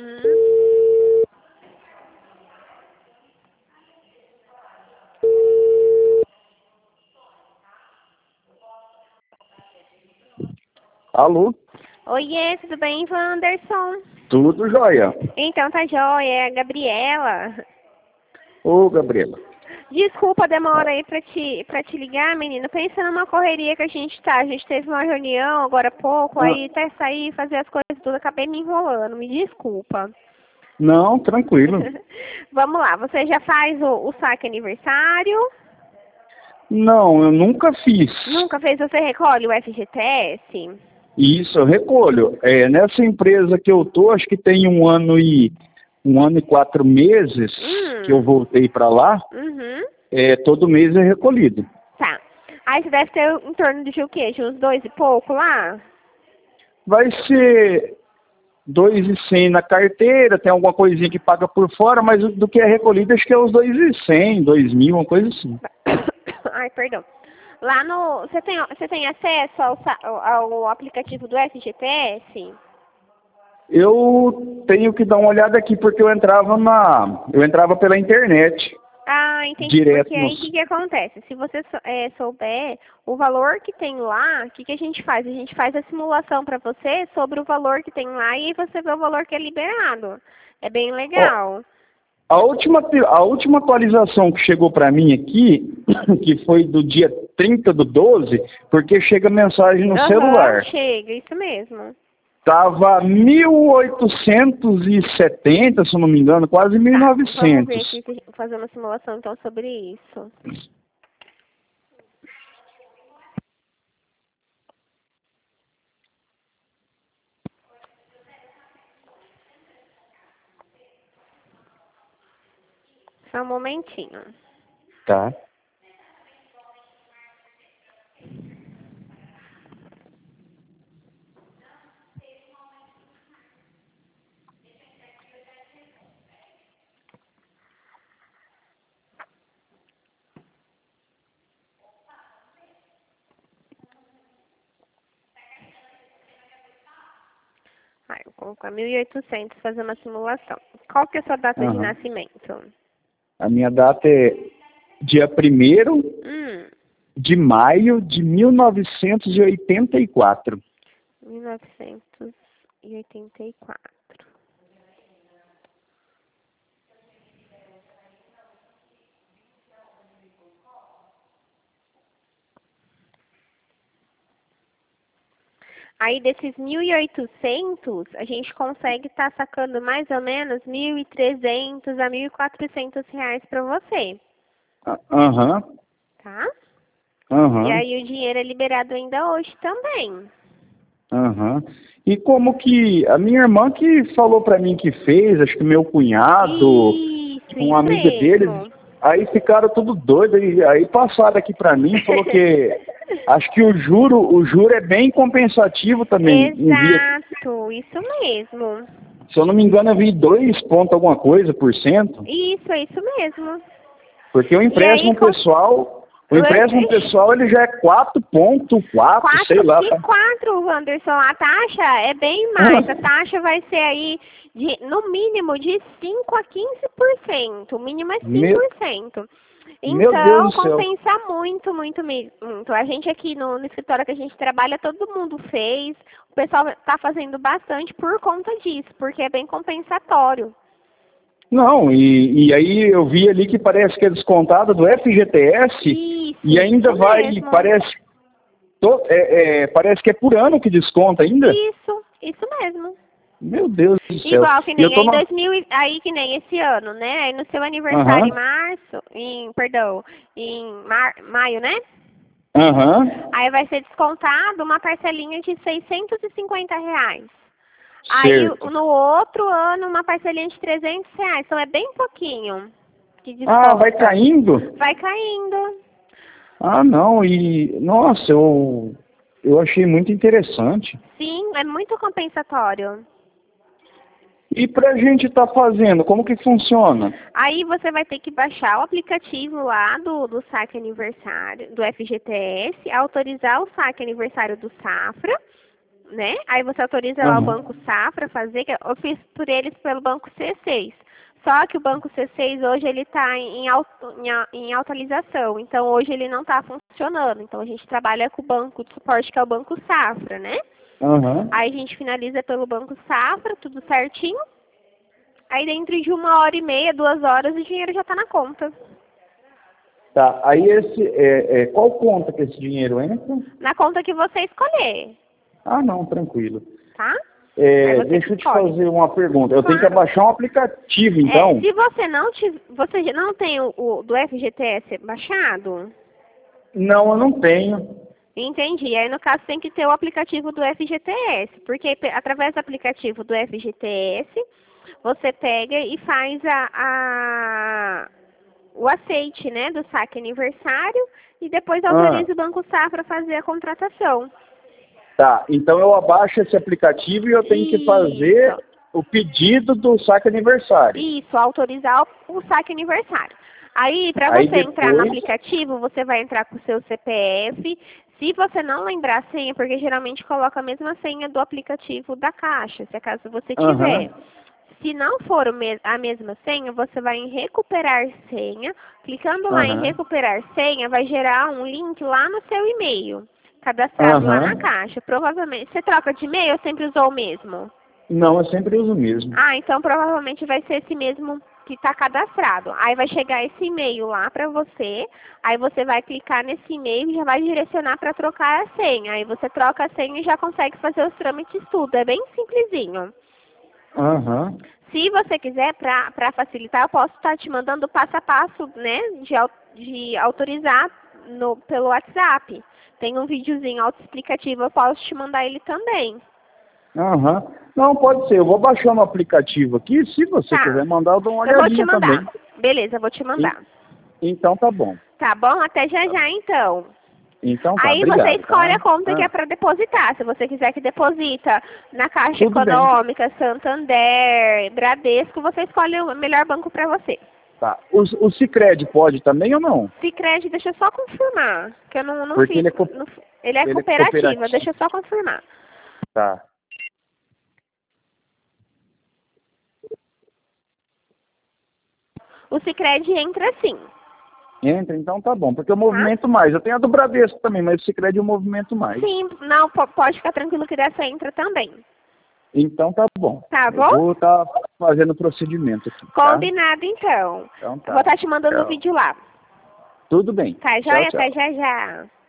Alô? Oiê, tudo bem, Wanderson? Tudo jóia. Então tá jóia, é a Gabriela. Ô, Gabriela. Desculpa a demora aí pra te ligar, menino. Pensa numa correria que a gente tá. A gente teve uma reunião agora há pouco, aí até sair fazer as coisas tudo, acabei me enrolando. Me desculpa. Não, tranquilo. Vamos lá, você já faz o saque aniversário? Não, eu nunca fiz. Nunca fez? Você recolhe o FGTS? Isso, eu recolho. Nessa empresa que eu tô, acho que tem 1 ano e 4 meses que eu voltei para lá. Uhum. Todo mês é recolhido. Tá. Aí você deve ter em torno de o quê? De uns 2 e pouco lá? Vai ser 2.100 na carteira, tem alguma coisinha que paga por fora, mas do que é recolhido acho que é os 2.100, 2.000, uma coisa assim. Ai, perdão. Lá no... Você tem acesso ao aplicativo do FGTS? Eu tenho que dar uma olhada aqui porque eu entrava pela internet. Ah, entendi. Direto Porque aí o que acontece? Se você souber o valor que tem lá, o que a gente faz? A gente faz a simulação para você sobre o valor que tem lá e você vê o valor que é liberado. É bem legal. A última atualização que chegou para mim aqui, que foi do dia 30/12, porque chega mensagem no celular. Chega, isso mesmo. Tava 1.870, se eu não me engano, quase 1.900. Vamos ver aqui, fazer uma simulação então sobre isso. Só um momentinho. Tá. Eu vou colocar 1.800 fazer uma simulação. Qual que é a sua data de nascimento? A minha data é dia 1º de maio de 1984. 1984. Aí desses 1.800, a gente consegue estar sacando mais ou menos 1.300 a 1.400 reais para você. Tá? E aí o dinheiro é liberado ainda hoje também. E como que a minha irmã que falou para mim que fez, acho que meu cunhado, um amigo deles, aí ficaram tudo doidos, aí passaram aqui para mim, falou que acho que o juro é bem compensativo também. Exato, isso mesmo. Se eu não me engano, eu vi 2 pontos alguma coisa por cento. Isso, é isso mesmo. Porque o empréstimo pessoal, ele já é 4,4, sei lá. Que 4, Wanderson? A taxa é bem mais. A taxa vai ser aí, no mínimo, de 5 a 15%. O mínimo é 5%. Então, compensa muito, muito, muito. A gente aqui no escritório que a gente trabalha, todo mundo fez. O pessoal está fazendo bastante por conta disso, porque é bem compensatório. Não, e aí eu vi ali que parece que é descontado do FGTS. Isso, e ainda vai, mesmo. parece que é por ano que desconta ainda. Isso mesmo. Meu Deus do céu. Igual que nem em 2000, aí que nem esse ano, né? Aí no seu aniversário em maio, né? Aí vai ser descontado uma parcelinha de R$650. Aí no outro ano uma parcelinha de R$300. Então é bem pouquinho que desconta. Vai caindo? Vai caindo. Não, e nossa, eu achei muito interessante. Sim, é muito compensatório. E pra gente estar fazendo, como que funciona? Aí você vai ter que baixar o aplicativo lá do saque aniversário, do FGTS, autorizar o saque aniversário do Safra. né? Aí você autoriza lá o Banco Safra a fazer, que eu fiz por eles pelo Banco C6. Só que o Banco C6 hoje ele está em atualização, então hoje ele não está funcionando. Então a gente trabalha com o banco de suporte, que é o Banco Safra, né? Aí a gente finaliza pelo Banco Safra, tudo certinho. Aí dentro de 1h30, 2 horas, o dinheiro já está na conta. Tá, aí qual conta que esse dinheiro entra? Na conta que você escolher. Ah, não, tranquilo. Tá? Deixa eu te fazer uma pergunta. Eu tenho que abaixar um aplicativo, então? Se você não tiver, você já não tem o do FGTS baixado? Não, eu não tenho. Entendi. Aí, no caso, tem que ter o aplicativo do FGTS, porque através do aplicativo do FGTS, você pega e faz o aceite, né, do saque aniversário e depois autoriza o Banco Safra a fazer a contratação. Tá, então eu abaixo esse aplicativo e eu tenho que fazer o pedido do saque aniversário. Isso, autorizar o saque aniversário. Aí, para você entrar no aplicativo, você vai entrar com o seu CPF. Se você não lembrar a senha, porque geralmente coloca a mesma senha do aplicativo da Caixa, se acaso você tiver. Se não for a mesma senha, você vai em recuperar senha. Clicando lá em recuperar senha, vai gerar um link lá no seu e-mail, cadastrado lá na Caixa. Provavelmente, você troca de e-mail ou sempre usou o mesmo? Não, eu sempre uso o mesmo. Ah, então provavelmente vai ser esse mesmo que está cadastrado. Aí vai chegar esse e-mail lá para você, aí você vai clicar nesse e-mail e já vai direcionar para trocar a senha. Aí você troca a senha e já consegue fazer os trâmites tudo. É bem simplesinho. Se você quiser, para facilitar, eu posso estar te mandando passo a passo, né, de autorizar pelo WhatsApp. Tem um videozinho autoexplicativo, eu posso te mandar ele também. Não, pode ser. Eu vou baixar no aplicativo aqui. Se você quiser mandar, eu dou uma olhadinha também. Eu vou te mandar. Beleza, eu vou te mandar. Então tá bom. Tá bom? Até já já, então. Então tá, aí obrigado, você escolhe a conta que é para depositar. Se você quiser que deposita na Caixa Econômica, Santander, Bradesco, você escolhe o melhor banco para você. Tá. O Sicredi pode também ou não? Sicredi, deixa eu só confirmar, que eu não Porque fiz. Ele é cooperativa, deixa eu só confirmar. Tá. O Sicredi entra sim. Entra, então tá bom, porque eu movimento mais. Eu tenho a do Bradesco também, mas o Sicredi eu movimento mais. Sim, não, pode ficar tranquilo que dessa entra também. Então tá bom. Tá bom? Eu vou estar fazendo o procedimento aqui. Combinado, então. Então tá. Vou estar te mandando o vídeo lá. Tudo bem. Tá, joia? Até já já.